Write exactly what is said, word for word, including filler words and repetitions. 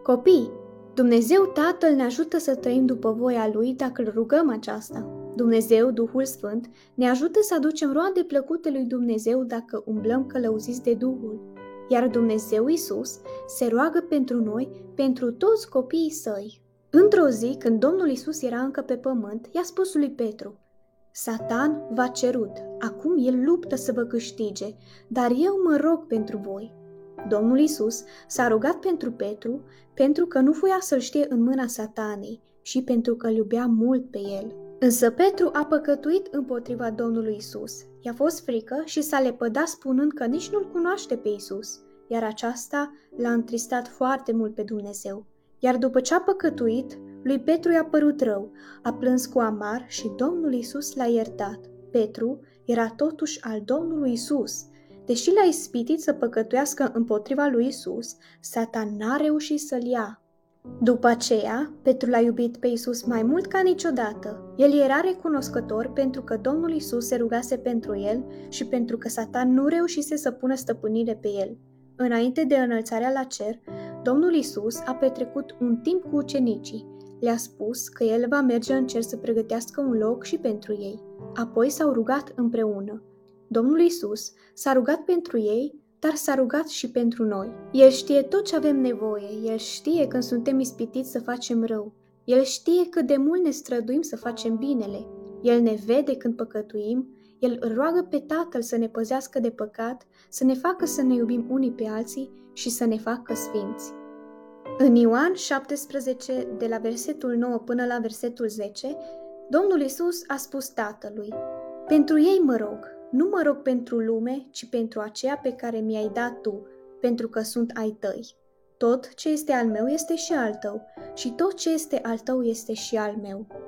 Copii, Dumnezeu Tatăl ne ajută să trăim după voia Lui dacă îl rugăm aceasta. Dumnezeu, Duhul Sfânt, ne ajută să aducem roade plăcute lui Dumnezeu dacă umblăm călăuziți de Duhul. Iar Dumnezeu Iisus se roagă pentru noi, pentru toți copiii Săi. Într-o zi, când Domnul Iisus era încă pe pământ, i-a spus lui Petru: Satan v-a cerut, acum el luptă să vă câștige, dar eu mă rog pentru voi. Domnul Iisus s-a rugat pentru Petru, pentru că nu voia să-l știe în mâna Satanei și pentru că îl iubea mult pe el. Însă Petru a păcătuit împotriva Domnului Iisus. I-a fost frică și s-a lepădat spunând că nici nu-l cunoaște pe Iisus, iar aceasta l-a întristat foarte mult pe Dumnezeu. Iar după ce a păcătuit, lui Petru i-a părut rău, a plâns cu amar și Domnul Iisus l-a iertat. Petru era totuși al Domnului Iisus. Deși l-a ispitit să păcătuiască împotriva lui Iisus, Satan n-a reușit să-l ia. După aceea, Petru l-a iubit pe Iisus mai mult ca niciodată. El era recunoscător pentru că Domnul Iisus se rugase pentru el și pentru că Satan nu reușise să pună stăpânire pe el. Înainte de înălțarea la cer, Domnul Iisus a petrecut un timp cu ucenicii. Le-a spus că el va merge în cer să pregătească un loc și pentru ei. Apoi s-au rugat împreună. Domnul Iisus s-a rugat pentru ei, dar s-a rugat și pentru noi. El știe tot ce avem nevoie, El știe când suntem ispitiți să facem rău. El știe cât de mult ne străduim să facem binele. El ne vede când păcătuim, El îl roagă pe Tatăl să ne păzească de păcat, să ne facă să ne iubim unii pe alții și să ne facă sfinți. În Ioan șaptesprezece, de la versetul nouă până la versetul zece, Domnul Iisus a spus Tatălui: Pentru ei mă rog, nu mă rog pentru lume, ci pentru aceea pe care mi-ai dat tu, pentru că sunt ai tăi. Tot ce este al meu este și al tău, și tot ce este al tău este și al meu.